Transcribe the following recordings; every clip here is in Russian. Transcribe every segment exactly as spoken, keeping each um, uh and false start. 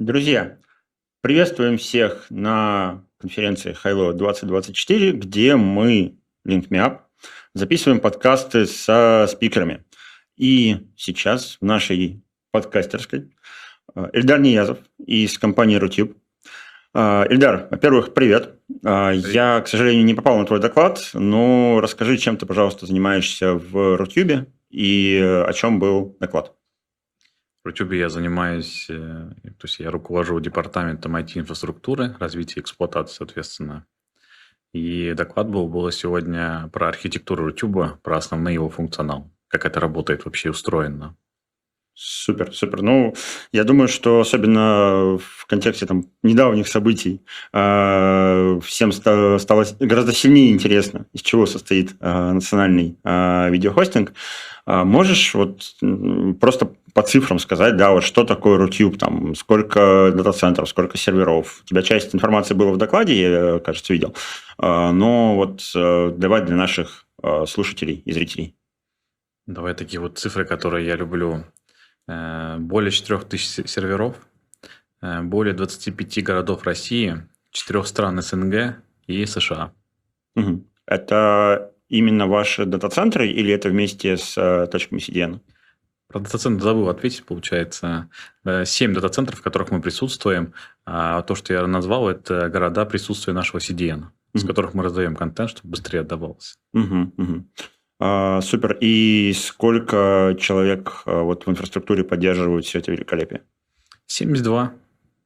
Друзья, приветствуем всех на конференции Hilo двадцать двадцать четыре, где мы, LinkMeUp, записываем подкасты со спикерами. И сейчас в нашей подкастерской э, Эльдар Ниязов из компании Rutube. Э, Эльдар, во-первых, привет. Э, Я, к сожалению, не попал на твой доклад, но расскажи, чем ты, пожалуйста, занимаешься в Rutube и э, о чем был доклад. В Rutube я занимаюсь, э, то есть я руковожу департаментом ай ти-инфраструктуры, развития и эксплуатации, соответственно. И доклад был, было сегодня про архитектуру Rutube, про основной его функционал, как это работает вообще устроено. Супер, супер. Ну, я думаю, что особенно в контексте там, недавних событий э, всем ста- стало гораздо сильнее интересно, из чего состоит э, национальный э, видеохостинг. Э, можешь вот м, просто по цифрам сказать, да, вот что такое Rutube, там, сколько дата-центров, сколько серверов? У тебя часть информации была в докладе, я, кажется, видел. Э, но вот э, давай для наших э, слушателей и зрителей. Давай такие вот цифры, которые я люблю. Э, Более четырех тысяч серверов, э, более двадцати пяти городов России, четырех стран эс эн гэ и США. Мгм. Это именно ваши дата-центры или это вместе с э, точками си ди эн? Про дата-центр забыл ответить, получается. Э, Семь дата-центров, в которых мы присутствуем. А то, что я назвал, это города присутствия нашего си ди эн, с Мгм. которых мы раздаем контент, чтобы быстрее отдавался. Мгм, мгм. А, супер. И сколько человек а, вот в инфраструктуре поддерживают все это великолепие? семьдесят два.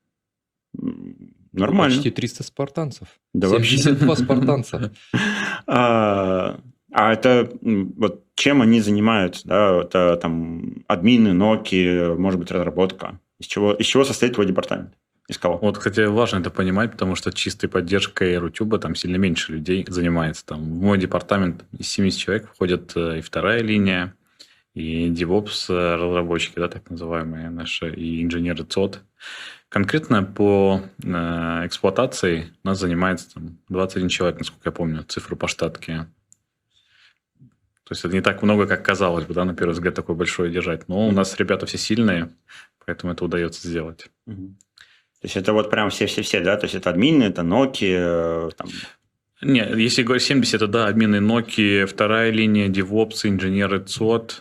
М, Ну, Нормально. почти триста спартанцев. Да вообще. семьдесят два спартанца. А а это м, вот чем они занимаются? Да? Это там админы, ноки, может быть, разработка. Из чего, из чего состоит твой департамент? Из кого? Вот, хотя важно это понимать, потому что чистой поддержкой Рутюба там сильно меньше людей занимается. Там в мой департамент из семидесяти человек входит э, и вторая линия, и DevOps э, разработчики, да, так называемые наши, и инженеры цод. Конкретно по э, эксплуатации у нас занимается там, двадцать один человек, насколько я помню, цифру по штатке. То есть это не так много, как казалось бы, да, на первый взгляд такое большое держать. Но у нас ребята все сильные, поэтому это удается сделать. Мгм. То есть это вот прям все-все-все, да? То есть это админы, это ноки, э, там. Не, если говорить семьдесят, это да, админы Nokia, вторая линия, DevOps, инженеры цод,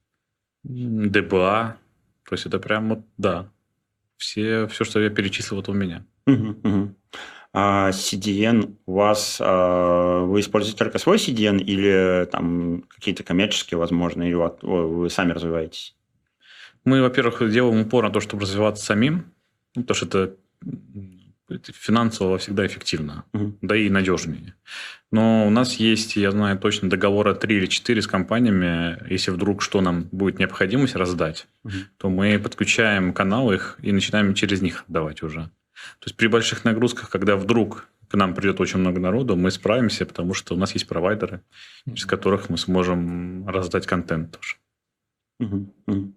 ди би эй. То есть это прям вот, да, все, все, что я перечислил, вот у меня. Мгм, мгм. А си ди эн у вас, а, вы используете только свой си ди эн или там какие-то коммерческие, возможно, или вот, о, вы сами развиваетесь? Мы, во-первых, делаем упор на то, чтобы развиваться самим, ну, потому что это, это финансово всегда эффективно, Мгм. да и надежнее. Но у нас есть, я знаю точно, договора три или четыре с компаниями. Если вдруг что нам будет необходимость раздать, Мгм. то мы подключаем каналы их и начинаем через них отдавать уже. То есть при больших нагрузках, когда вдруг к нам придет очень много народу, мы справимся, потому что у нас есть провайдеры, через которых мы сможем раздать контент тоже. Мгм, мгм.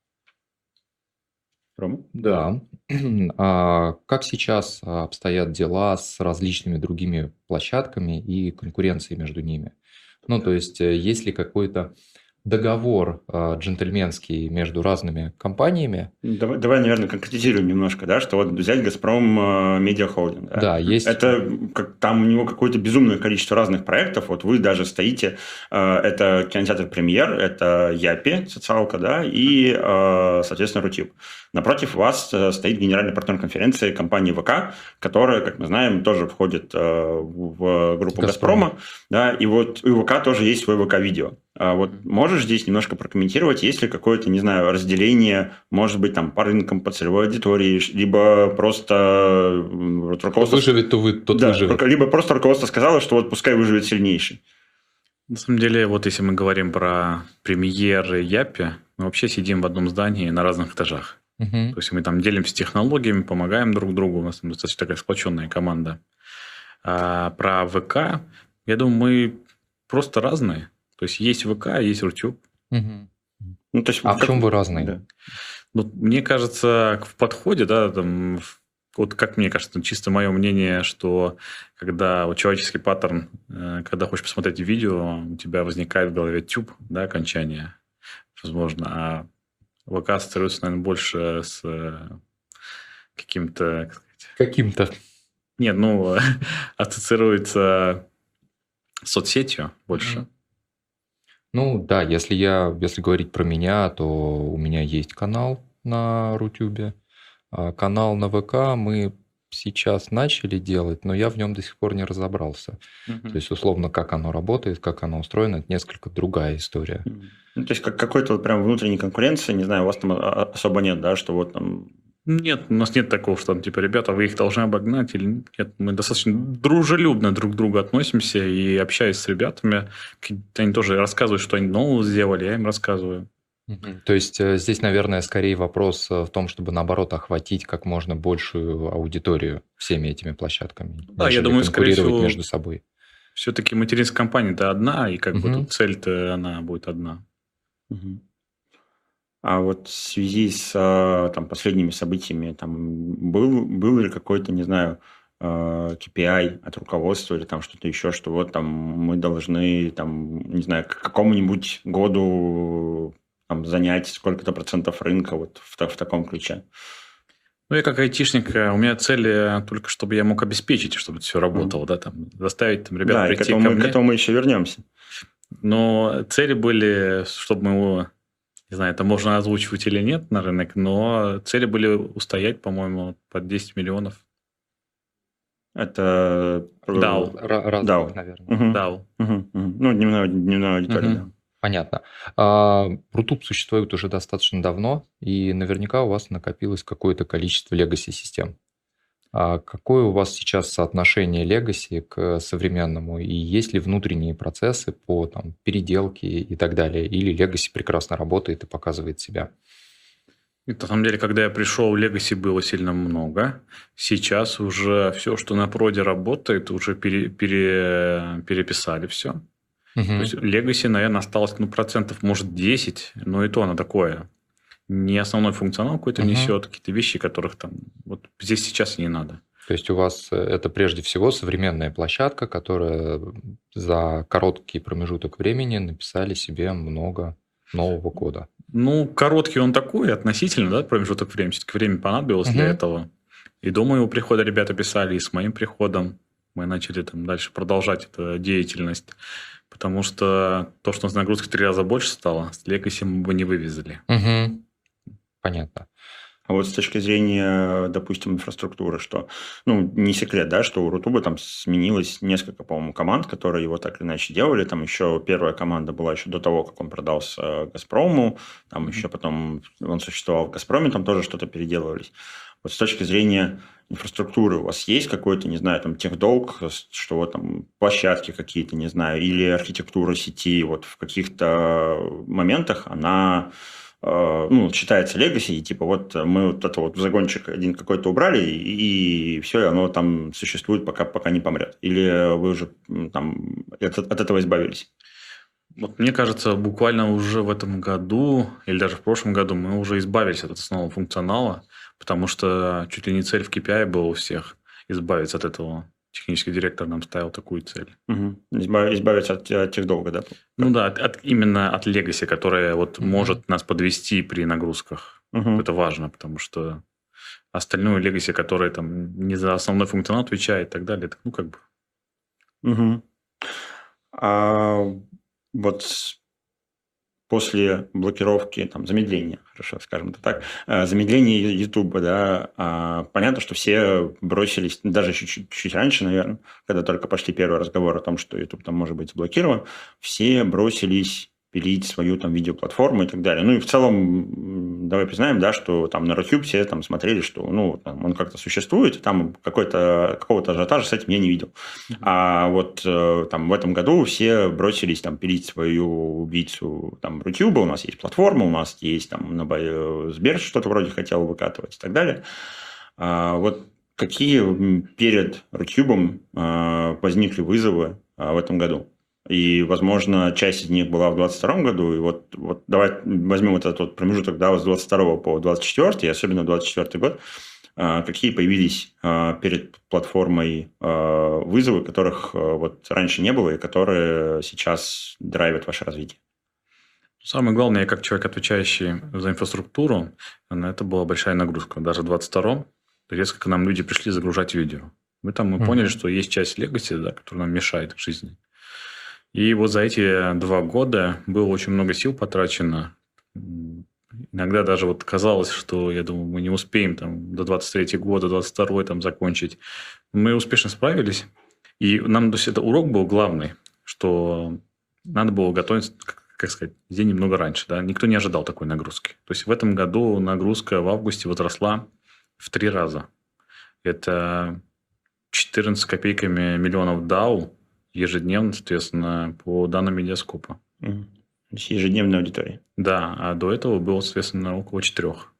Рома? Да. А как сейчас а, обстоят дела с различными другими площадками и конкуренцией между ними? Ну, то есть, э, есть ли какой-то договор а, джентльменский между разными компаниями? Давай, давай, наверное, конкретизируем немножко, да, что вот взять «Газпром» э, Медиа Холдинг. Да? Да, есть. Это как, там у него какое-то безумное количество разных проектов. Вот вы даже стоите, э, это кинотеатр «Премьер», это Япи, социалка, да, и, э, соответственно, Рутюб. Напротив вас э, стоит генеральный партнер конференции компании ВК, которая, как мы знаем, тоже входит э, в, в группу «Газпрома». «Газпрома», да, и вот у ВК тоже есть свой ВК-видео. А вот можешь здесь немножко прокомментировать, есть ли какое-то, не знаю, разделение, может быть, там по рынкам, по целевой аудитории, либо просто вот, руководство... Кто выживет, то вы, тот да, выживет. Либо просто руководство сказало, что вот пускай выживет сильнейший. На самом деле, вот если мы говорим про Премьер и Япи, мы вообще сидим в одном здании на разных этажах. Мгм. То есть мы там делимся технологиями, помогаем друг другу, у нас там достаточно такая сплоченная команда. А про ВК, я думаю, мы просто разные. То есть есть ВК, есть Рутюб. Мгм. Ну, то есть, А в как- чем вы разные? да. Ну, мне кажется, в подходе, да, там, в- вот как мне кажется, чисто мое мнение, что когда вот человеческий паттерн, э, когда хочешь посмотреть видео, у тебя возникает в голове тюб, да, окончание, возможно, а ВК ассоциируется, наверное, больше с э, каким-то, как сказать, Каким-то. нет, ну, ассоциируется с соцсетью больше. Мгм. Ну да, если я, если говорить про меня, то у меня есть канал на Рутюбе. А канал на ВК мы сейчас начали делать, но я в нем до сих пор не разобрался. То Мгм. есть, условно, как оно работает, как оно устроено, это несколько другая история. Мгм. Ну, то есть как какой-то вот прям внутренней конкуренции, не знаю, у вас там а, а, особо нет, да, что вот там... Нет, у нас нет такого, что там, типа, ребята, вы их должны обогнать или нет. Мы достаточно дружелюбно друг к другу относимся и общаясь с ребятами, какие-то они тоже рассказывают, что они нового сделали, я им рассказываю. Мгм. То есть э, здесь, наверное, скорее вопрос э, в том, чтобы, наоборот, охватить как можно большую аудиторию всеми этими площадками, Да, я нежели думаю, скорее конкурировать всего, между собой. все-таки материнская компания-то одна, и как бы Мгм. тут цель-то она будет одна. Мгм. А вот в связи с а, там, последними событиями, там был, был ли какой-то, не знаю, а, кей пи ай от руководства или там что-то еще, что вот там мы должны, там, не знаю, к какому-нибудь году там, занять сколько-то процентов рынка вот в, та- в таком ключе? Ну, я как айтишник, э, у меня цель э, только, чтобы я мог обеспечить, чтобы это все Мгм. работало, да, там, заставить там, ребят Да, и к прийти этому, ко мы, к мне. этому мы еще вернемся. Но цели были, чтобы мы его, не знаю, это можно озвучивать или нет на рынок, но цели были устоять, по-моему, под десять миллионов. Это э, дау, Ра- Разовых, дау. наверное. Мгм. дау. Мгм. Мгм. Ну, дневная, дневная аудитория, да. Мгм. Понятно. А, Рутуб существует уже достаточно давно, и наверняка у вас накопилось какое-то количество легаси-систем. А какое у вас сейчас соотношение легаси к современному? И есть ли внутренние процессы по там, переделке и так далее? Или легаси прекрасно работает и показывает себя? И на самом деле, когда я пришел, Legacy было сильно много. Сейчас уже все, что на проде работает, уже пере- пере- переписали все. То есть Мгм. Legacy, наверное, осталось ну, процентов, может, десять, но и то оно такое. Не основной функционал какой-то Мгм. несет, какие-то вещи, которых там вот здесь сейчас и не надо. То есть у вас э, это прежде всего современная площадка, которая за короткий промежуток времени написали себе много нового кода. Ну, короткий он такой, относительно, да, промежуток времени. Все-таки время понадобилось для Мгм. этого. И до моего прихода ребята писали, и с моим приходом мы начали там дальше продолжать эту деятельность. Потому что то, что у нас нагрузка в три раза больше стало, с Legacy мы бы не вывезли. Мгм. Понятно. А вот с точки зрения, допустим, инфраструктуры, что, ну, не секрет, да, что у Рутуба там сменилось несколько, по-моему, команд, которые его так или иначе делали. Там еще первая команда была еще до того, как он продался Газпрому. Там Мгм. еще потом он существовал в Газпроме, там тоже что-то переделывались. Вот с точки зрения инфраструктуры у вас есть какой-то, не знаю, там техдолг, что вот там площадки какие-то, не знаю, или архитектура сети вот в каких-то моментах она э, ну, считается legacy, и типа вот мы вот это вот загончик один какой-то убрали, и, и все, и оно там существует, пока, пока не помрет. Или вы уже м, там от, от этого избавились? Вот мне кажется, буквально уже в этом году или даже в прошлом году мы уже избавились от основного функционала, потому что чуть ли не цель в кей пи ай была у всех избавиться от этого. Технический директор нам ставил такую цель. Угу. Избав, избавиться от, от техдолга, да? Ну да, от, от- именно от Legacy, которая вот Мгм. может нас подвести при нагрузках. Угу. Это важно, потому что остальное Legacy, которое там не за основной функционал отвечает и так далее, это, ну как бы... Угу. А вот с- после блокировки, там, замедления, хорошо, скажем это так, э, замедления Ютуба, да, а, понятно, что все бросились, даже чуть-чуть чуть раньше, наверное, когда только пошли первые разговоры о том, что YouTube там может быть заблокирован, все бросились пилить свою там видеоплатформу и так далее. Ну и в целом, м, давай признаем, да, что там на Рутюб все там смотрели, что ну, там он как-то существует, и там какой-то, какого-то ажиотажа с этим я не видел. А вот э, там в этом году все бросились там пилить свою убийцу там Рутюба, у нас есть платформа, у нас есть там на бай- Сбер что-то вроде хотел выкатывать и так далее. А вот какие м, перед Рутюбом а, возникли вызовы а, в этом году? И, возможно, часть из них была в двадцать втором году. И вот, вот давай возьмем вот этот вот промежуток да, с двадцать второго по двадцать четвёртый, и особенно двадцать четвёртый год. А, какие появились а, перед платформой а, вызовы, которых а, вот раньше не было и которые сейчас драйвят ваше развитие? Самое главное, я как человек, отвечающий за инфраструктуру, на это была большая нагрузка. Даже в двадцать втором резко к нам люди пришли загружать видео. Мы там мы Мгм. поняли, что есть часть legacy, да, которая нам мешает в жизни. И вот за эти два года было очень много сил потрачено. М, Иногда даже вот казалось, что, я думаю, мы не успеем там до двадцать третьего года, двадцать второй там закончить. Мы успешно справились. И нам, то есть, это урок был главный, что надо было готовиться, как как сказать, день немного раньше. Да? Никто не ожидал такой нагрузки. То есть в этом году нагрузка в августе возросла в три раза. Это четырнадцать с копейками миллионов дау ежедневно, соответственно, по данным Медиаскопа. Мгм. То есть ежедневная аудитория. Да, а до этого было, соответственно, около четырех.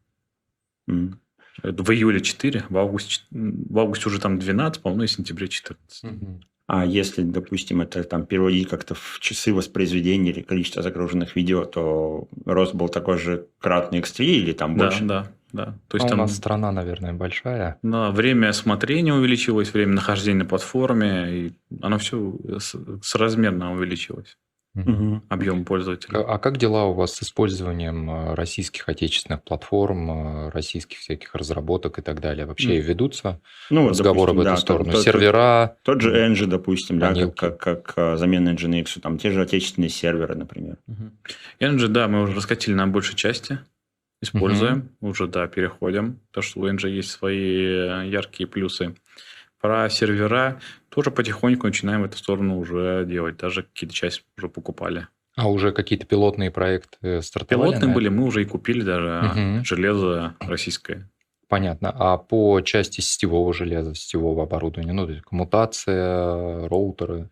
Мгм. Это в июле четыре, в августе, чет- в августе уже там двенадцать, по-моему, и в сентябре четырнадцать. Мгм. А если, допустим, это там переводить как-то в часы воспроизведения или количество загруженных видео, то рост был такой же кратный икс три или там Да, больше? да, да. То Ну, есть у там нас страна, наверное, большая. на время смотрения увеличилось, время нахождения на платформе, и оно все соразмерно увеличилось, Мгм. Мгм. объем К- пользователей. А как дела у вас с использованием э, российских отечественных платформ, э, российских всяких разработок и так далее? Вообще Ну, ведутся ну, вот, разговоры в допустим, эту да, то- сторону? то- то- Сервера, тот же м, Engie, допустим, да, как, хранилки. как, как а, замена Nginx, там те же отечественные серверы, например. Мгм. Engine, да, мы уже раскатили на большей части, Мгм. используем, уже, да, переходим, потому что у Engine есть свои э, яркие плюсы. Про сервера тоже потихоньку начинаем в эту сторону уже делать, даже какие-то части уже покупали. А уже какие-то пилотные проекты стартовали Пилотные на были, это? мы уже и купили даже Мгм. железо российское. Понятно. А по части сетевого железа, сетевого оборудования, ну, то есть коммутация, роутеры.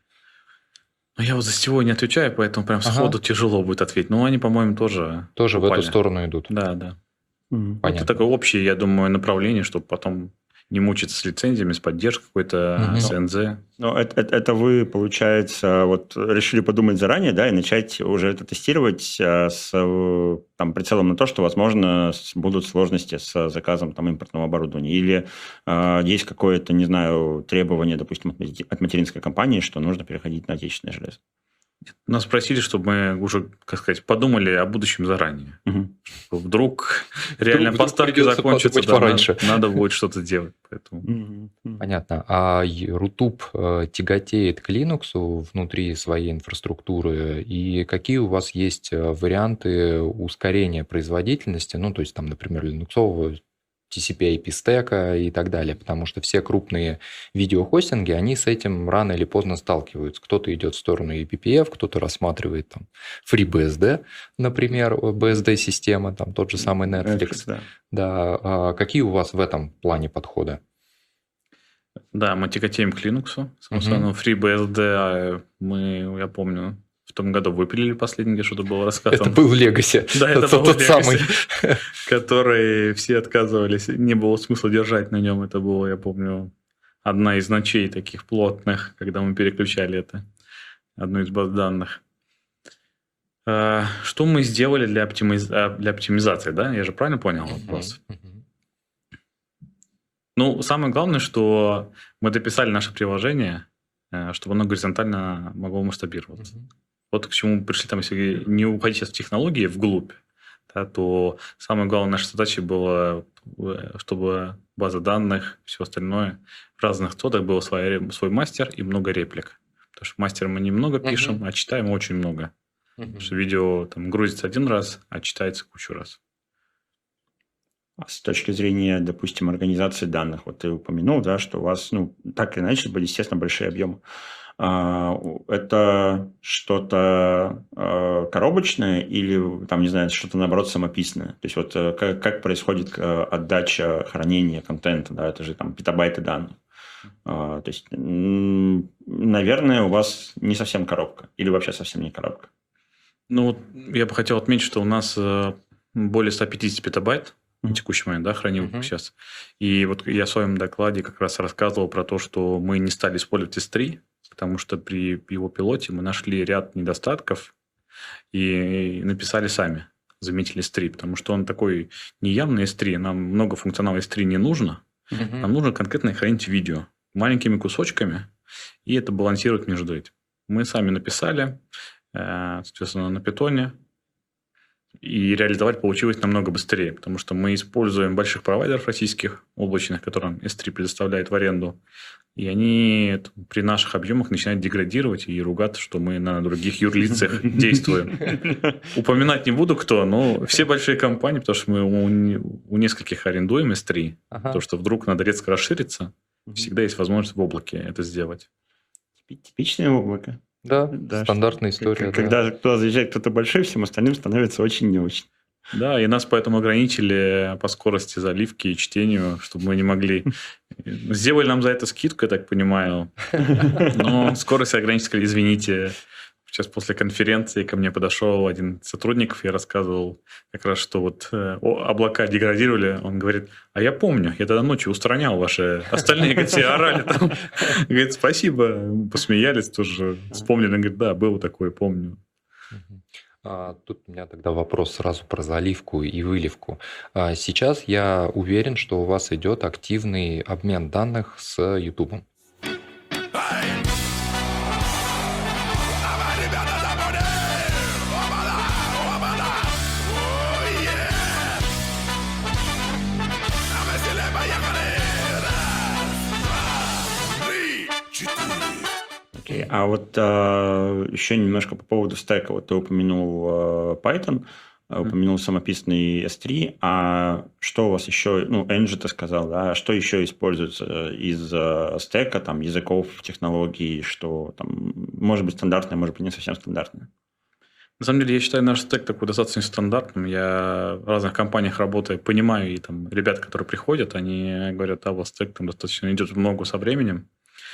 Ну, я вот за сетевой не отвечаю, поэтому прям Ага. сходу тяжело будет ответить. Но они, по-моему, тоже Тоже в эту покупали. сторону идут. Да, да. Мгм. Ну, это Понятно. такое общее, я думаю, направление, чтобы потом не мучиться с лицензиями, с поддержкой какой-то, Мгм. с эн зэ. Но это, это- это вы, получается, вот решили подумать заранее, да, и начать уже это тестировать а, с э, там, прицелом на то, что, возможно, с- будут сложности с заказом там, импортного оборудования. Или а, есть какое-то, не знаю, требование, допустим, от мати- от материнской компании, что нужно переходить на отечественное железо. Нас просили, чтобы мы уже, как сказать, подумали о будущем заранее. Мгм. Вдруг реально вдруг поставки придется закончатся, подумать да, пораньше. надо, надо будет что-то делать. Поэтому. Мгм. Мгм. Понятно. А й- Рутуб э, тяготеет к Linux внутри своей инфраструктуры? И какие у вас есть э, варианты ускорения производительности? Ну, то есть, там, например, линуксового ти си пи ай пи стека и так далее. Потому что все крупные видеохостинги, они с этим рано или поздно сталкиваются. Кто-то идет в сторону и пи пи эф, кто-то рассматривает там FreeBSD, например, би эс ди-система, там тот же самый Netflix. да. Да. А какие у вас в этом плане подходы? Да, мы тяготеем к Linux. Само собой, Мгм. ну, FreeBSD а, мы, я помню, в том году выпилили последний, где что-то было Это рассказано. был Legacy. Да, это тот, был тот самый. Legacy, который все отказывались. Не было смысла держать на нем. Это было, я помню, одна из ночей таких плотных, когда мы переключали это. Одну из баз данных. А, Что мы сделали для, оптимиз- а, для оптимизации, да? Я же правильно понял вопрос? Мгм. Ну, самое главное, что мы дописали наше приложение, э, чтобы оно горизонтально могло масштабироваться. Мгм. Вот к чему мы пришли, там, если не уходить сейчас в технологии вглубь, да, то самая главная наша задача была, э, чтобы база данных, все остальное в разных цодах был свой, свой мастер и много реплик. Потому что мастера мы немного Мгм. пишем, а читаем очень много. Мгм. Потому что видео там грузится один раз, а читается кучу раз. А с точки зрения, допустим, организации данных, вот ты упомянул, да, что у вас, ну, так или иначе, были, естественно, большие объемы. А, у- Это что-то а, коробочное или, там, не знаю, что-то, наоборот, самописное? То есть, вот э, как, как происходит э, отдача, хранение контента, да, это же там петабайты данных. А, То есть, м, наверное, у вас не совсем коробка или вообще совсем не коробка. Ну, вот я бы хотел отметить, что у нас э, более ста пятидесяти петабайт на Мгм. текущий момент, да, хранилок Мгм. сейчас. И вот я в своем докладе как раз рассказывал про то, что мы не стали использовать эс три, потому что при его пилоте мы нашли ряд недостатков и написали сами, заметили эс три, потому что он такой неявный эс три, нам много функционала эс три не нужно, Мгм. нам нужно конкретно хранить видео маленькими кусочками, и это балансирует между этим. Мы сами написали, э, соответственно, на питоне, и реализовать получилось намного быстрее, потому что мы используем больших провайдеров российских, облачных, которым эс три предоставляет в аренду, и они при наших объемах начинают деградировать и ругаться, что мы на других юрлицах действуем. Упоминать не буду кто, но все большие компании, потому что мы у, у нескольких арендуем эс три, Ага. то, что вдруг надо резко расшириться, всегда есть возможность в облаке это сделать. Типичное облако. Да, Да, стандартная что- история. к- да. Когда кто-то заезжает, кто-то большой, всем остальным становится очень не очень. Да, и нас поэтому ограничили по скорости заливки и чтению, чтобы мы не могли... Сделали нам за это скидку, я так понимаю. Но скорость ограничили, сказали, извините. Сейчас после конференции ко мне подошел один из сотрудников, я рассказывал как раз, что вот э, о, облака деградировали. Он говорит, а я помню, я тогда ночью устранял ваши... Остальные, говорит, все орали там. Говорит, спасибо. Посмеялись тоже. Вспомнили, он говорит, да, было такое, помню. Мгм. А, Тут у меня тогда вопрос сразу про заливку и выливку. А, Сейчас я уверен, что у вас идет активный обмен данных с YouTube. Окей. А вот а, еще немножко по поводу стека. Вот ты упомянул а, Python, а, упомянул самописный эс три. А что у вас еще? Ну, Engine ты сказал, да? А что еще используется из а, стека, там, языков, технологий, что там, может быть, стандартное, может быть, не совсем стандартное? На самом деле, я считаю наш стек такой достаточно стандартным. Я в разных компаниях работаю, понимаю, и там ребят, которые приходят, они говорят, а вот стек там достаточно идет в ногу со временем.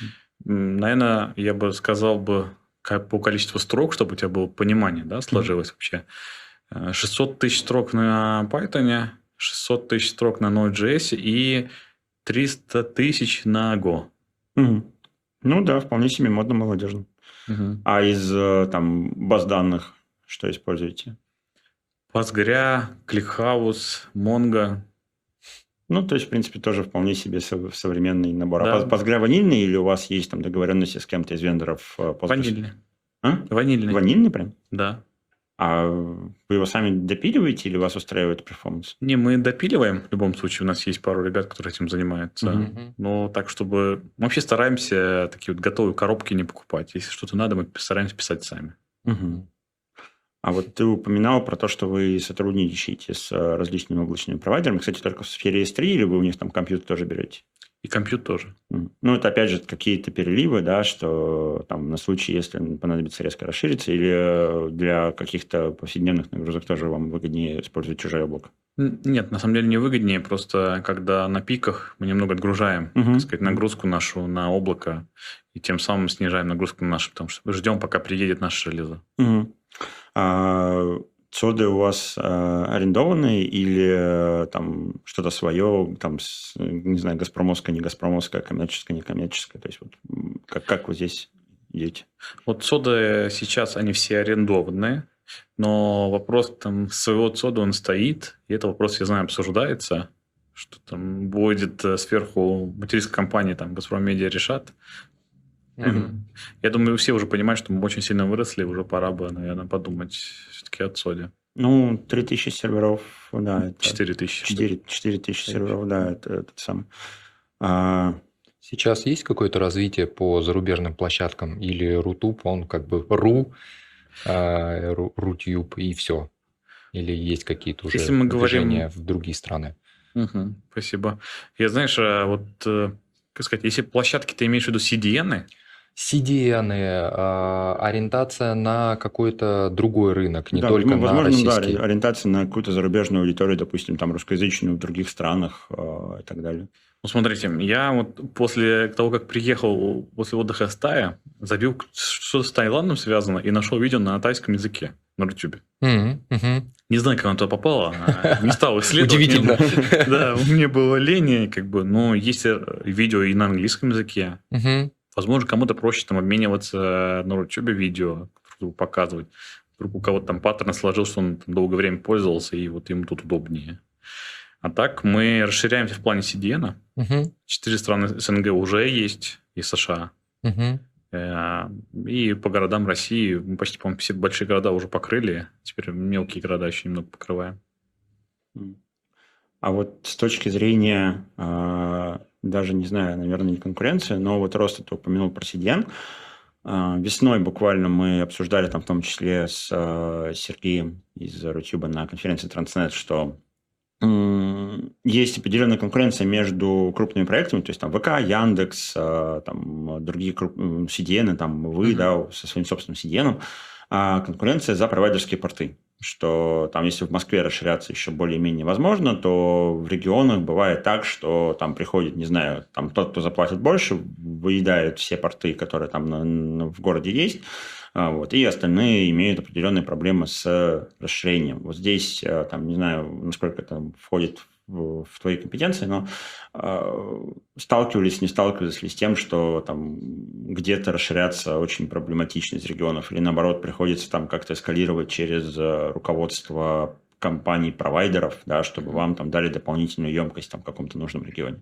М, Наверное, я бы сказал бы как по количеству строк, чтобы у тебя было понимание, да, сложилось вообще. Э, шестьсот тысяч строк на Python, шестьсот тысяч строк на Node.js и триста тысяч на Go. Мгм. Ну да, вполне себе модно, молодежно. Мгм. А из э, там баз данных что используете? Postgre, ClickHouse, Mongo. Ну, то есть, в принципе, тоже вполне себе со- современный набор. Да. А Postgre ванильный или у вас есть там договоренности с кем-то из вендоров? э, Postgres? Ванильный. А? Ванильный. Ванильный прям? Да. А вы его сами допиливаете или вас устраивает перформанс? Не, мы допиливаем. В любом случае, у нас есть пару ребят, которые этим занимаются. Мгм. Мгм. Но так, чтобы... Мы вообще стараемся такие вот готовые коробки не покупать. Если что-то надо, мы стараемся писать сами. Мгм. А вот ты упоминал про то, что вы сотрудничаете с э, различными облачными провайдерами. Кстати, только в сфере эс три или вы у них там компьютер тоже берете? И компьютер тоже. Мгм. Ну, это опять же какие-то переливы, да, что там на случай, если понадобится резко расшириться, или э, для каких-то повседневных нагрузок тоже вам выгоднее использовать чужое облако. Н- Нет, на самом деле не выгоднее. Просто когда на пиках мы немного отгружаем, Мгм. так сказать, нагрузку нашу на облако, и тем самым снижаем нагрузку на нашу, потому что ждем, пока приедет наша железо. Мгм. А цоды у вас э, арендованные или э, там что-то свое, там, с, э, не знаю, газпромовское, не газпромовское, коммерческое, не коммерческое? То есть, вот, м, как, как вы здесь идете? Вот соды сейчас, они все арендованные, но вопрос там своего сода он стоит, и это вопрос, я знаю, обсуждается, что там будет э, сверху материнская компания, там, Газпром Медиа решат. Мгм. Я думаю, все уже понимают, что мы очень сильно выросли, уже пора бы, наверное, подумать все-таки о соде. Ну, три тысячи серверов, да, это... четыре тысячи. четыре, четыре тысячи серверов, да, это, это сам. А, Сейчас есть какое-то развитие по зарубежным площадкам или Рутуб, он как бы Ру, а, Ру- Рутюб и все? Или есть какие-то уже Если мы говорим- движения в другие страны? Мгм, спасибо. Я, знаешь, а, вот, э, как сказать, если площадки ты имеешь в виду си ди эн, си ди эн, а, ориентация на какой-то другой рынок, не да, только ну, на возможно, да, российский. ориентация на какую-то зарубежную аудиторию, допустим, там, русскоязычную в других странах а, и так далее. ну, смотрите, я вот после того, как приехал после отдыха с Тая, забил, что с Таиландом связано, и нашел видео на тайском языке на Рутюбе. Мгм, мгм. Не знаю, как оно туда попало, а, не стал исследовать. Удивительно. Мне- Да, мне было лень, как бы, но есть э, видео и на английском языке. Мгм. Возможно, кому-то проще там обмениваться на Рутюбе видео, друг показывать. Вдруг у кого-то там паттерн сложил, что он там долгое время пользовался, и вот ему тут удобнее. А так мы расширяемся в плане си ди эн. Мгм. Четыре страны СНГ уже есть, и США. Мгм. Э, И по городам России мы почти, по-моему, все большие города уже покрыли. Теперь мелкие города еще немного покрываем. М. А вот с точки зрения, а, даже не знаю, наверное, не конкуренции, но вот роста ты упомянул про си ди эн. А, Весной буквально мы обсуждали там в том числе с а, Сергеем из Рутюба на конференции Transnet, что м, есть определенная конкуренция между крупными проектами, то есть там ВК, Яндекс, а, там другие круп- м, си ди эн, там вы, Мгм. да, со своим собственным си ди эн, а конкуренция за провайдерские порты. Что там, если в Москве расширяться еще более-менее возможно, то в регионах бывает так, что там приходит, не знаю, там тот, кто заплатит больше, выедает все порты, которые там на- на- в городе есть, а, вот, и остальные имеют определенные проблемы с расширением. Вот здесь, а, там, не знаю, насколько это входит в, в твои компетенции, но а, сталкивались, не сталкивались ли с тем, что там где-то расширяться очень проблематично из регионов, или наоборот приходится там как-то эскалировать через э, руководство компаний-провайдеров, да, чтобы Мгм. вам там дали дополнительную емкость там, в каком-то нужном регионе.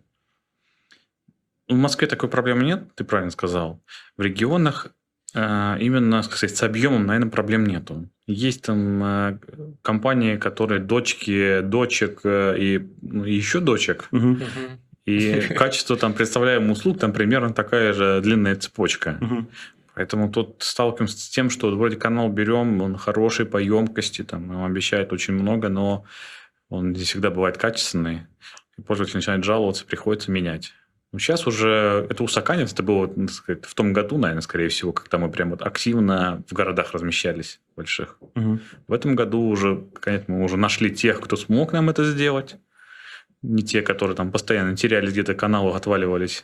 В Москве такой проблемы нет, ты правильно сказал. В регионах э, именно, так сказать, с объемом, наверное, проблем нету. Есть там э, компании, которые дочки, дочек э, и, ну, и еще дочек, Мгм. Мгм. и качество там представляемых услуг там примерно такая же длинная цепочка. Мгм. Поэтому тут сталкиваемся с тем, что вроде канал берем, он хороший по емкости, там, нам обещает очень много, но он не всегда бывает качественный. И пользователь начинает жаловаться, приходится менять. Ну, сейчас уже это устаканится. Это было, так сказать, в том году, наверное, скорее всего, когда мы прям вот активно в городах размещались больших. Мгм. В этом году уже, конечно, мы уже нашли тех, кто смог нам это сделать. Не те, которые там постоянно терялись где-то, каналы отваливались.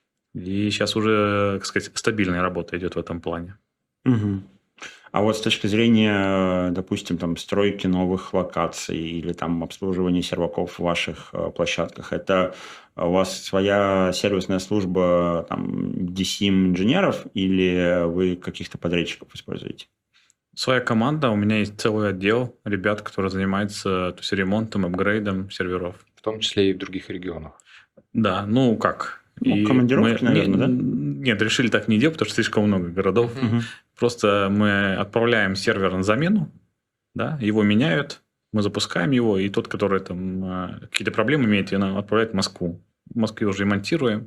И сейчас уже, так сказать, стабильная работа идет в этом плане. Мгм. А вот с точки зрения, э, допустим, там стройки новых локаций или там обслуживания серваков в ваших э, площадках, это у вас своя сервисная служба там ди си инженеров или вы каких-то подрядчиков используете? Своя команда, у меня есть целый отдел ребят, которые занимаются, то есть, ремонтом, апгрейдом серверов. В том числе и в других регионах. Да, ну как? Ну, И командировки, мы, не- наверное, да? Нет, решили так не делать, потому что слишком много городов. Мгм. Мгм. Просто мы отправляем сервер на замену, да, его меняют, мы запускаем его, и тот, который там э, какие-то проблемы имеет, его отправляют в Москву. В Москве уже ремонтируем,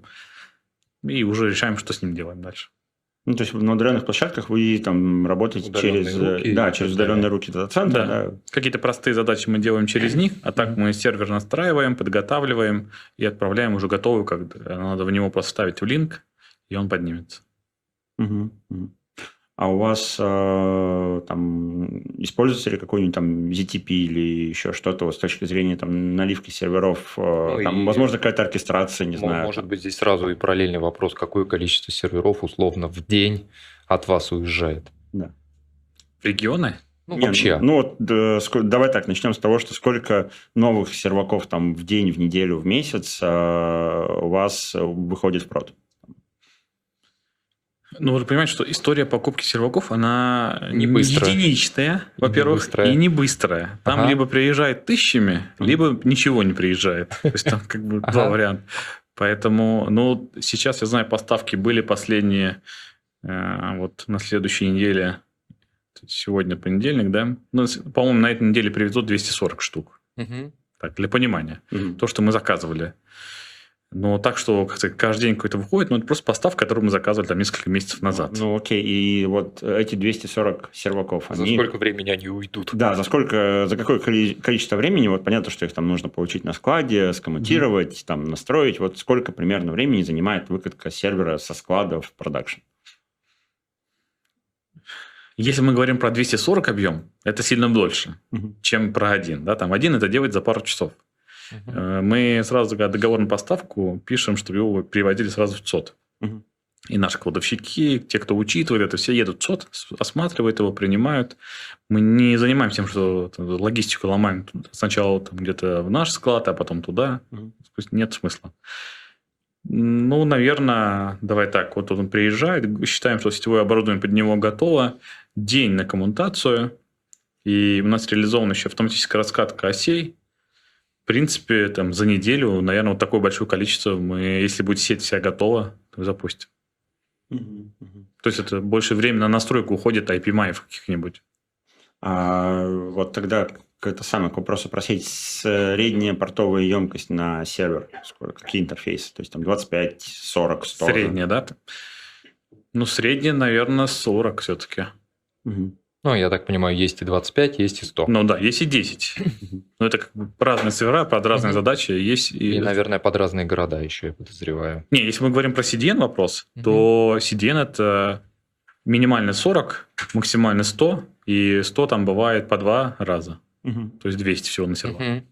и уже решаем, что с ним делаем дальше. Ну, то есть на удаленных площадках вы там работаете Удаленные через, э, руки и да, так через далее. удаленные руки дата-центра, Да. да. Какие-то простые задачи мы делаем через них, а так Мгм. мы сервер настраиваем, подготавливаем и отправляем уже готовую, как надо в него поставить в линк, и он поднимется. Мгм. Мгм. А у вас э, там используется ли какой-нибудь там зет ти пи или еще что-то вот с точки зрения там наливки серверов? э, Ну там, и возможно, какая-то оркестрация, не мо- знаю. может там. быть, здесь сразу и параллельный вопрос, какое количество серверов условно в день от вас уезжает? Да. Регионы? Ну, Не, вообще. Ну вот да, ско- давай так, начнем с того, что сколько новых серваков там в день, в неделю, в месяц э, у вас выходит в прод? Ну, вы же понимаете, что история покупки серваков, она Не быстрая. единичная, И не во-первых, быстрая. и не быстрая. Там Ага. либо приезжает тысячами, Мгм. либо ничего не приезжает. То есть там как бы два Ага. варианта. Поэтому, ну, сейчас, я знаю, поставки были последние, э, вот на следующей неделе, сегодня понедельник, да? Ну, с- по-моему, на этой неделе привезут двести сорок штук. Мгм. Так, для понимания. Мгм. То, что мы заказывали. Но так, что как сказать, каждый день какой-то выходит, ну, это просто поставка, которую мы заказывали там несколько месяцев назад. Ну окей, и вот эти двести сорок серваков, За они... сколько времени они уйдут? Да, за сколько, за какое коли- количество времени, вот понятно, что их там нужно получить на складе, скоммутировать, там настроить, вот сколько примерно времени занимает выкатка сервера со склада в продакшн? Если мы говорим про двести сорок объем, это сильно дольше, Мгм. чем про один. Да? Там один это делать за пару часов. Мгм. Э, Мы сразу, когда договор на поставку, пишем, чтобы его переводили сразу в ЦОД. Мгм. И наши кладовщики, те, кто учитывает это, все едут в ЦОД, с- осматривают его, принимают. Мы не занимаемся тем, что там логистику ломаем. Сначала там где-то в наш склад, а потом туда. Мгм. То есть нет смысла. Ну, наверное, давай так. Вот он приезжает, считаем, что сетевое оборудование под него готово. День на коммутацию. И у нас реализована еще автоматическая раскатка осей. В принципе, там, за неделю, наверное, вот такое большое количество мы, если будет сеть вся готова, то запустим. Мгм. Мгм. То есть это больше времени на настройку уходит ай пи-маев каких-нибудь. А, вот тогда это самое к вопросу про сеть. Средняя портовая емкость на сервер. Сколько, какие интерфейсы? То есть там двадцать пять, сорок, сто. Средняя, да? Ну, средняя, наверное, сорок все-таки. Угу. Ну, я так понимаю, есть и двадцать пять, есть и сто. Ну да, есть и десять. Но это как бы разные сервера, под разные Мгм. задачи. Есть и... И, наверное, под разные города еще, я подозреваю. Не, если мы говорим про си ди эн вопрос, Мгм. то си ди эн это минимально сорок, максимально сто, и сто там бывает по два раза. Угу. То есть двести всего на сервер. Мгм.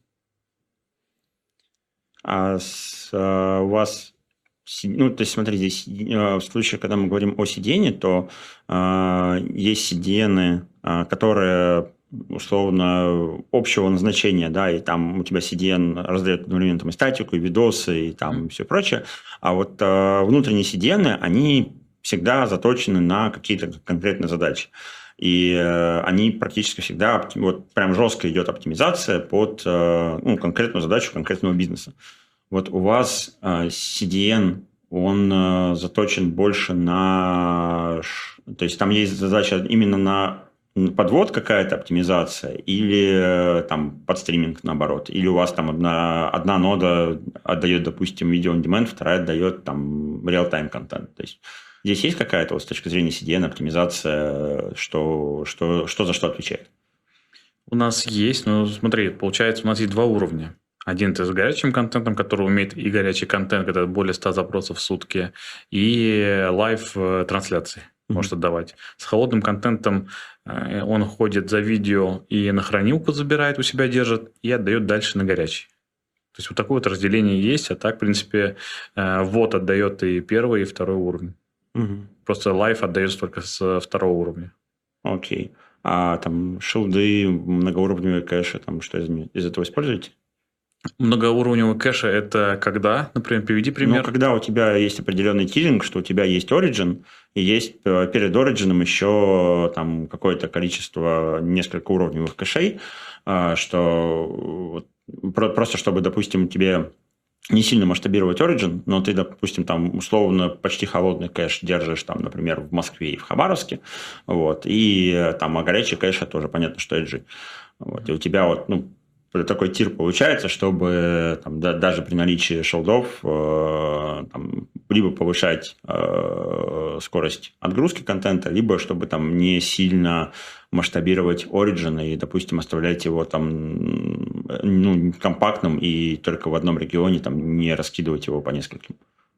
А с, а, у вас, си- ну, то есть, смотри, здесь э, в случае, когда мы говорим о си ди эн, то а, есть си ди эн, а, которые условно общего назначения, да, и там у тебя си ди эн раздает одновременно там и статику, и видосы, и там Мгм. все прочее, а вот а, внутренние си ди эн, они всегда заточены на какие-то конкретные задачи. И э, они практически всегда, опти- вот прям жестко идет оптимизация под э, ну, конкретную задачу конкретного бизнеса. Вот у вас э, си ди эн, он э, заточен больше на... ш- То есть там есть задача именно на м, подвод какая-то оптимизация или э, там под стриминг наоборот, или у вас там одна, одна нода отдает, допустим, видео on demand, вторая отдает там real-time контент. То есть здесь есть какая-то вот с точки зрения си ди эн оптимизация, что, что, что за что отвечает? У нас есть, ну смотри, получается, у нас есть два уровня. Один это с горячим контентом, который умеет и горячий контент, это более ста запросов в сутки, и лайв э, трансляции Мгм. может отдавать. С холодным контентом э, он ходит за видео и на хранилку забирает, у себя держит, и отдает дальше на горячий. То есть вот такое вот разделение есть, а так, в принципе, э, вот отдает и первый, и второй уровень. Мгм. Просто лайв отдается только с второго уровня. Окей. А там шилды, многоуровневые кэши, там что из, из этого используете? Многоуровневый кэш – это когда, например, приведи пример. Ну, когда у тебя есть определенный тиринг, что у тебя есть Origin, и есть э, перед Origin еще там какое-то количество, несколько уровневых кэшей, а, что вот про- просто чтобы, допустим, тебе не сильно масштабировать Origin, но ты, допустим, там условно почти холодный кэш держишь, там, например, в Москве и в Хабаровске, вот, и э, там, а горячий кэш, это уже понятно, что эйч джи. Вот, и у тебя вот, ну, такой тир получается, чтобы там, да, даже при наличии шелдов э, там, либо повышать э, скорость отгрузки контента, либо чтобы там не сильно масштабировать Origin и, допустим, оставлять его там ну, компактным и только в одном регионе, там, не раскидывать его по нескольким.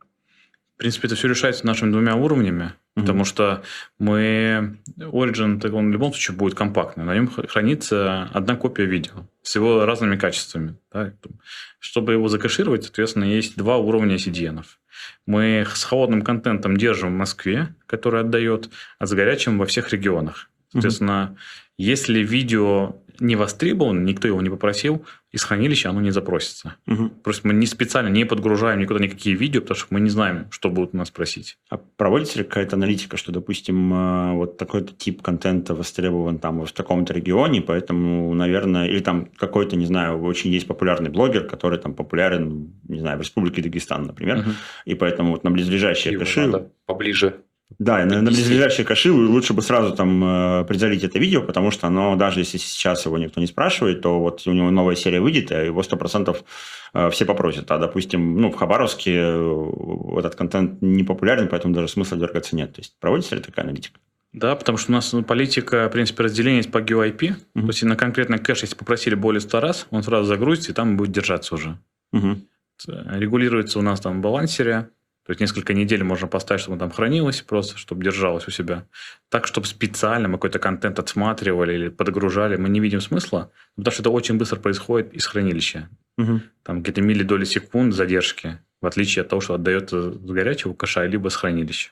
В принципе, это все решается нашими двумя уровнями, Мгм. потому что мы... Origin, так он в любом случае будет компактный. На нем хранится одна копия видео с его разными качествами. Да? Чтобы его закэшировать, соответственно, есть два уровня си ди эн. Мы с холодным контентом держим в Москве, который отдает, а с горячим во всех регионах. Соответственно, если видео не востребовано, никто его не попросил, из хранилища оно не запросится. Мгм. Просто мы не специально не подгружаем никуда никакие видео, потому что мы не знаем, что будут у нас просить. А проводится ли какая-то аналитика, что, допустим, э, вот такой-то тип контента востребован там в таком-то регионе, поэтому, наверное, или там какой-то, не знаю, очень есть популярный блогер, который там популярен, не знаю, в Республике Дагестан, например, Мгм. и поэтому вот на близлежащие Его кэши... надо поближе. Да, и на, на поднести. близлежащие кэши лучше бы сразу там э, призалить это видео, потому что оно, даже если сейчас его никто не спрашивает, то вот у него новая серия выйдет, и его сто процентов э, все попросят. А, допустим, ну, в Хабаровске э, этот контент не популярен, поэтому даже смысла дергаться нет. То есть проводится ли такая аналитика? Да, потому что у нас ну, политика, в принципе, разделения есть по гео ай пи. Мгм. То есть, на конкретный кэш, если попросили более ста раз, он сразу загрузится, и там будет держаться уже. Мгм. Регулируется у нас там в балансере. То есть, несколько недель можно поставить, чтобы он там хранилось просто, чтобы держалось у себя. Так, чтобы специально мы какой-то контент отсматривали или подгружали, мы не видим смысла, потому что это очень быстро происходит из хранилища. Мгм. Там какие-то миллидоли секунд задержки, в отличие от того, что отдается с горячего кэша, либо с хранилища.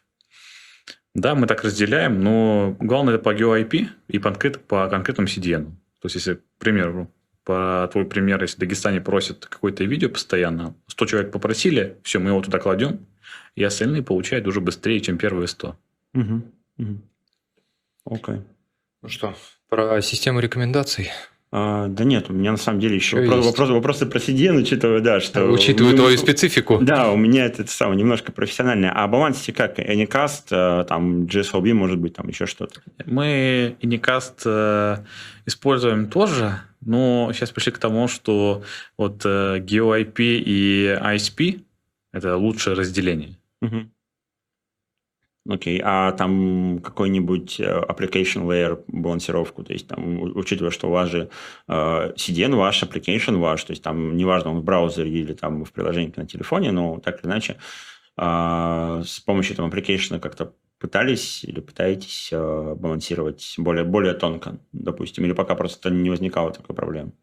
Да, мы так разделяем, но главное это по гео ай пи и по, конкрет, по конкретному си ди эн. То есть, если, к примеру, по твой пример, если в Дагестане просят какое-то видео постоянно, сто человек попросили, все, мы его туда кладем, и остальные получают уже быстрее, чем первые сто. Мгм. Мгм. Окей. Ну что, про систему рекомендаций. А, да нет, у меня на самом деле еще Ещё вопрос, есть. вопрос- вопросы про си ди эн, учитывая, да, что... Учитывая ну, твою специфику. Да, у меня это, это самое, немножко профессиональное. А балансите как? Anycast, э, там, джей эс эл би, может быть, там еще что-то? Мы Anycast э, используем тоже, но сейчас пришли к тому, что вот э, GeoIP и ай эс пи – это лучшее разделение. Мгм. Окей, а там какой-нибудь э, application layer балансировку, то есть там, у- учитывая, что у вас же э, си ди эн ваш, application ваш, то есть там неважно, он в браузере или там в приложении на телефоне, но так или иначе а, с помощью этого application как-то пытались или пытаетесь э, балансировать более, более тонко, допустим, или пока просто не возникало такой проблемы?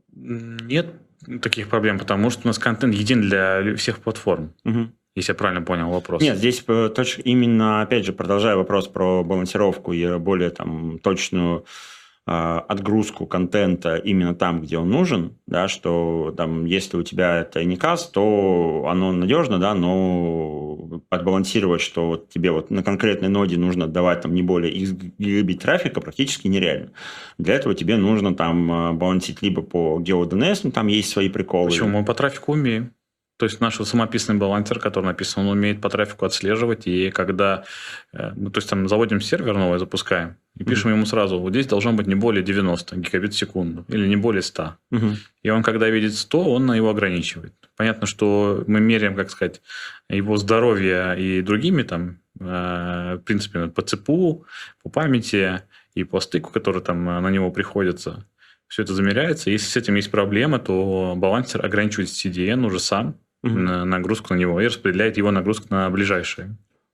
Нет таких проблем, потому что у нас контент един для всех платформ, Мгм. если я правильно понял вопрос. Нет, здесь э, точ- именно, опять же, продолжая вопрос про балансировку и более там точную а, отгрузку контента именно там, где он нужен, да, что там, если у тебя это Anycast, то оно надежно, да, но отбалансировать, что вот тебе вот на конкретной ноде нужно отдавать там не более X гигабит трафика, практически нереально. Для этого тебе нужно там а, балансить либо по GeoDNS, ну, там есть свои приколы. Почему? Мы по трафику умеем. То есть наш самописный балансер, который написан, он умеет по трафику отслеживать, и когда, э, ну, то есть там заводим сервер новый, запускаем, и пишем ему сразу, вот здесь должно быть не более девяносто гигабит в секунду, или не более ста. Мгм. И он, когда видит сто, он его ограничивает. Понятно, что мы меряем, как сказать, его здоровье и другими там э, принципами по цэ пэ у, по памяти и по стыку, который там э, на него приходится. Все это замеряется. Если с этим есть проблема, то балансер ограничивает си ди эн уже сам, Мгм. на нагрузку на него и распределяет его нагрузку на ближайшие.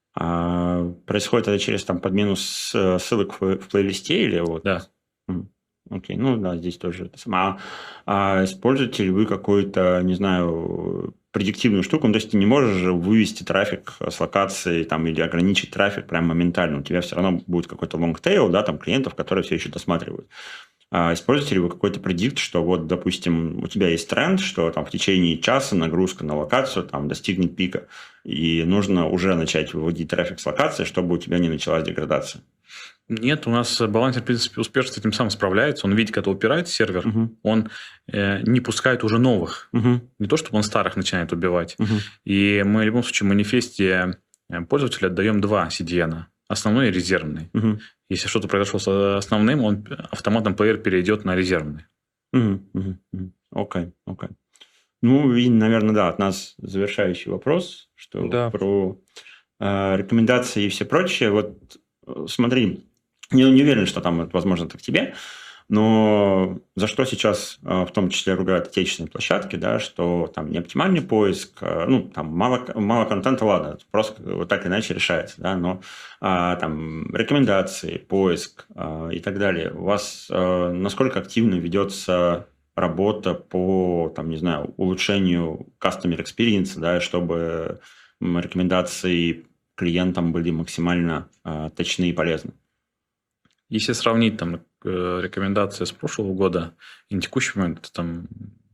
А происходит это через там подмену с- ссылок в, в плейлисте или вот? Да. М, Окей, ну да, здесь тоже это самое. А, а используете ли вы какую-то, не знаю, предиктивную штуку? Ну, то есть ты не можешь же вывести трафик с локации там, или ограничить трафик прям моментально. У тебя все равно будет какой-то long tail, да, там клиентов, которые все еще досматривают. А используете ли вы какой-то предикт, что вот, допустим, у тебя есть тренд, что там в течение часа нагрузка на локацию там достигнет пика, и нужно уже начать выводить трафик с локации, чтобы у тебя не началась деградация? Нет, у нас балансер, в принципе, успешно с этим сам справляется. Он видит, когда упирает сервер, Мгм. он э, не пускает уже новых. Мгм. Не то, чтобы он старых начинает убивать. Мгм. И мы в любом случае в манифесте э, пользователя отдаем два си ди эн. Основной и резервный. Мгм. Если что-то произошло с основным, он автоматом плеер перейдет на резервный. Мгм. Мгм. Мгм. Окей, окей. Ну, и, наверное, да, от нас завершающий вопрос, что Да. про э, рекомендации и все прочее. Вот э, смотри, не, не уверен, что там, это, возможно, это к тебе, но за что сейчас э, в том числе ругают отечественные площадки, да, что там не оптимальный поиск, э, ну, там мало, мало контента, ладно, это просто вот так или иначе решается, да, но а, там рекомендации, поиск а, и так далее. У вас а, насколько активно ведется работа по, там, не знаю, улучшению customer experience, да, чтобы м, рекомендации клиентам были максимально а, точны и полезны? Если сравнить там э, рекомендации с прошлого года и на текущий момент, то там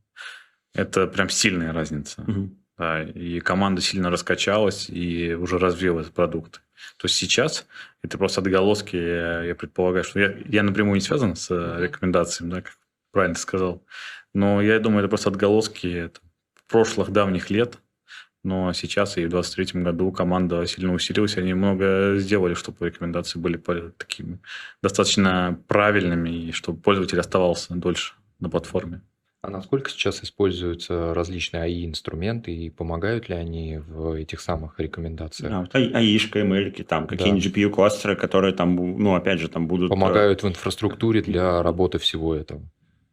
это прям сильная разница. Мгм. Да, и команда сильно раскачалась и уже развила этот продукт. То есть сейчас это просто отголоски, я, я предполагаю, что я, я напрямую не связан с э, рекомендациями, да, как правильно ты сказал, но я думаю, это просто отголоски это, прошлых давних лет, но сейчас и в двадцать третьем году команда сильно усилилась, они много сделали, чтобы рекомендации были по- такими достаточно правильными, и чтобы пользователь оставался дольше на платформе. А насколько сейчас используются различные эй ай-инструменты и помогают ли они в этих самых рекомендациях? Да, вот эй ай-шка, эм эль-ки, там Да. какие-нибудь джи пи ю-кластеры, которые там, бу- ну, опять же, там будут... э, Помогают в инфраструктуре для работы всего этого.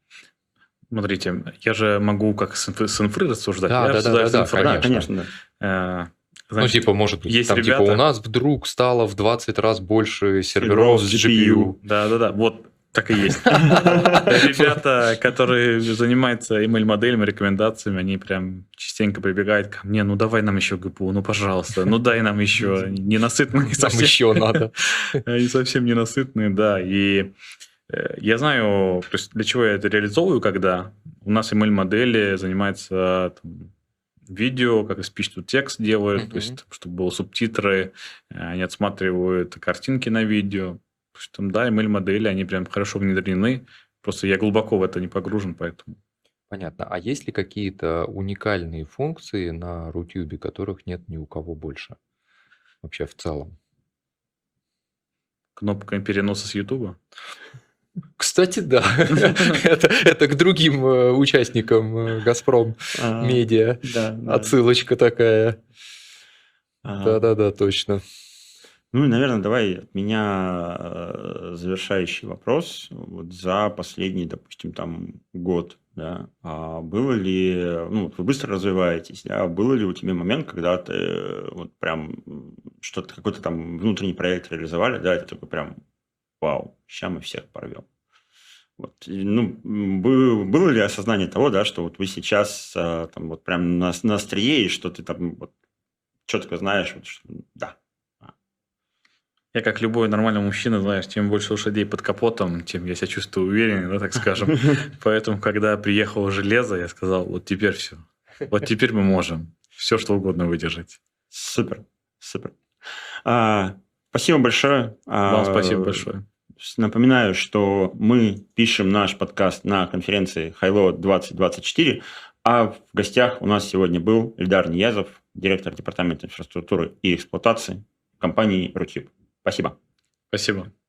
Смотрите, я же могу как с инфы, с инфры рассуждать. Да, я да, рассуждаю да, с да, инфры. Да, конечно. конечно, да. Э, Ну, значит, типа, может быть, есть там, типа, ребята- у нас вдруг стало в двадцать раз больше серверов с джи пи ю. Да-да-да, вот так и есть. Ребята, которые занимаются эм эль-моделями, рекомендациями, они прям частенько прибегают ко мне, ну давай нам еще джи пи ю, ну пожалуйста, ну дай нам еще. Ненасытные Нам совсем. еще надо. Они совсем ненасытные, да. И э, я знаю, то есть для чего я это реализовываю, когда у нас эм эль-модели занимаются там, видео, как и speech-to-text делают, Мгм. то есть чтобы было субтитры, э, они отсматривают картинки на видео. То есть, там, да, эм эль-модели, они прям хорошо внедрены, Просто я глубоко в это не погружен, поэтому... Понятно. А есть ли какие-то уникальные функции на Рутюбе, которых нет ни у кого больше? Вообще в целом. Кнопка переноса с Ютуба? Кстати, да. это, это к другим э, участникам э, Газпром А, Медиа. Да, да. Отсылочка такая. А, Да-да-да, точно. Ну и, наверное, давай от меня э, завершающий вопрос. Вот за последний, допустим, там год, да, а было ли, ну, вот вы быстро развиваетесь, да, был ли у тебя момент, когда ты э, вот прям м, что-то, какой-то там внутренний проект реализовали, да, это такой прям, вау, сейчас мы всех порвем. Вот, и, ну, м, бы- было ли осознание того, да, что вот вы сейчас а, там вот прям на, на острие, и что ты там вот четко знаешь, вот, что, да. а, Я, как любой нормальный мужчина, знаешь, чем больше лошадей под капотом, тем я себя чувствую увереннее, да, так скажем. Поэтому, когда приехало железо, я сказал, вот теперь все. Вот теперь мы можем все, что угодно выдержать. Супер, супер. А, спасибо большое. Вам А, спасибо большое. с- Напоминаю, что мы пишем наш подкаст на конференции Хайло двадцать двадцать четыре, а в гостях у нас сегодня был Эльдар Ниязов, директор департамента инфраструктуры и эксплуатации компании Рутюб. Спасибо. Спасибо.